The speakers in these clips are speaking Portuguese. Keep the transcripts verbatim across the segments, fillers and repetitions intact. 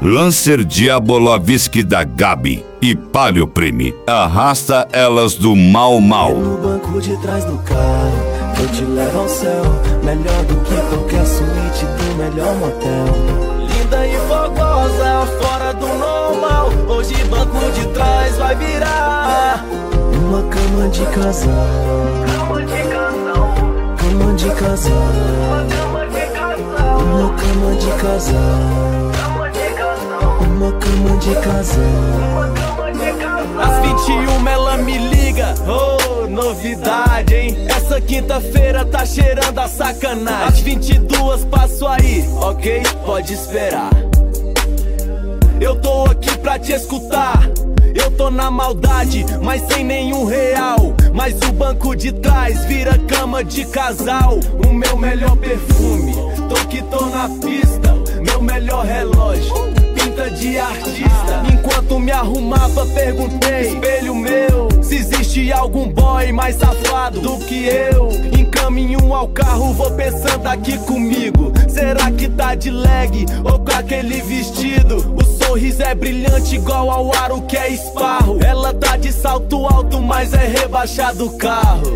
Lancer Diabolovski da Gabi e Palio Prime. Arrasta elas do mal mal. No banco de trás do carro, eu te levo ao céu. Melhor do que qualquer suíte do melhor motel. Linda e fogosa, fora do normal. Hoje banco de trás vai virar uma cama de casal. Cama de casal. Cama de casal. Uma cama de casal. Uma cama de casal. Uma cama de casal. Às vinte e uma ela me liga, oh, novidade, hein? Essa quinta-feira tá cheirando a sacanagem. Às vinte e duas passo aí, ok? Pode esperar. Eu tô aqui pra te escutar. Eu tô na maldade, mas sem nenhum real. Mas o banco de trás vira cama de casal. O meu melhor perfume, tô que tô na pista. Meu melhor relógio, pinta de artista. Enquanto me arrumava perguntei, espelho meu, se existe algum boy mais safado do que eu. Em caminho ao carro vou pensando aqui comigo, será que tá de leg ou com aquele vestido? O sorriso é brilhante igual ao aro que é esparro. Ela tá de salto alto, mas é rebaixado o carro.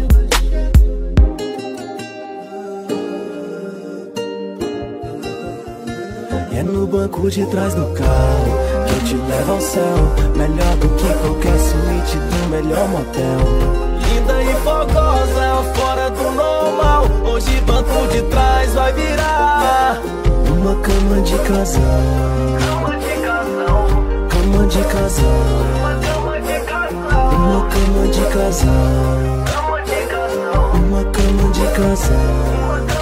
É no banco de trás do carro que eu te levo ao céu. Melhor do que qualquer suíte do melhor motel. Linda e fogosa, fora do normal. Hoje banco de trás vai virar uma cama de casal. Cama de casal. Cama de casal. Uma cama de casal. Uma cama de casal. Cama de casal. Uma cama de casal.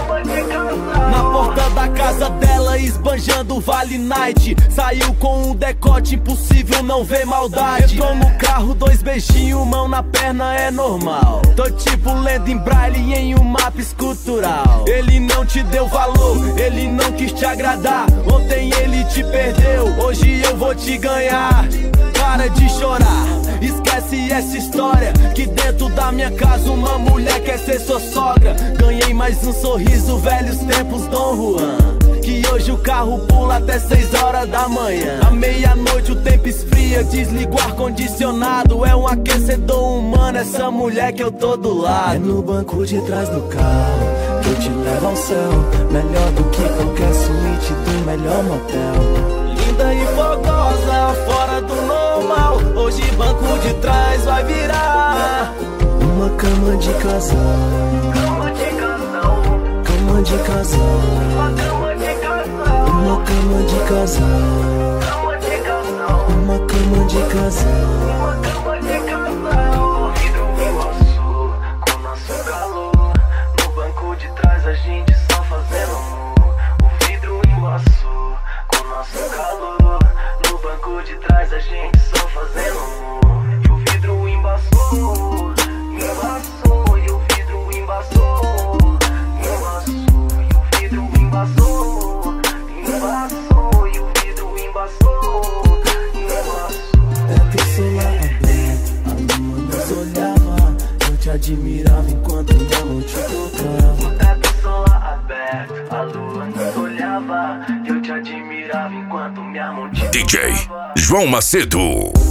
Na porta da casa dela, esbanjando Vale Night. Saiu com um decote impossível, não vê maldade. Eu tô no carro, dois beijinhos, mão na perna é normal. Tô tipo lendo em braille em um mapa escultural. Ele não te deu valor, ele não quis te agradar. Ontem ele te perdeu, hoje eu vou te ganhar. Para de chorar, esquece essa história, que dentro da minha casa uma mulher quer ser sua sogra. Ganhei mais um sorriso, velhos tempos Dom Juan, que hoje o carro pula até seis horas da manhã. À meia-noite o tempo esfria, desligo o ar-condicionado. É um aquecedor humano essa mulher que eu tô do lado. É no banco de trás do carro que eu te levo ao céu. Melhor do que qualquer suíte do melhor motel. Linda e fogosa, fora do normal. Hoje banco de trás vai virar uma cama de casal. Cama de casal. Cama de casal. Uma cama de casal. Uma cama de casal. Cama de casal. Uma cama de casal. Uma cama de casal. Vidro azul com nosso calor. No banco de trás a gente só fazendo amor. O vidro embaçou com nosso calor. No banco de trás a gente só fazendo amor. E o vidro embaçou, embaçou. E o vidro embaçou, embaçou. E o vidro embaçou, embaçou. E o vidro embaçou, embaçou. Teto solar aberto, a lua nos olhava. Eu te admirava enquanto minha mão te tocava. Teto solar aberto, a lua nos olhava. Eu te admirava enquanto minha mão te tocava. D J João Macedo.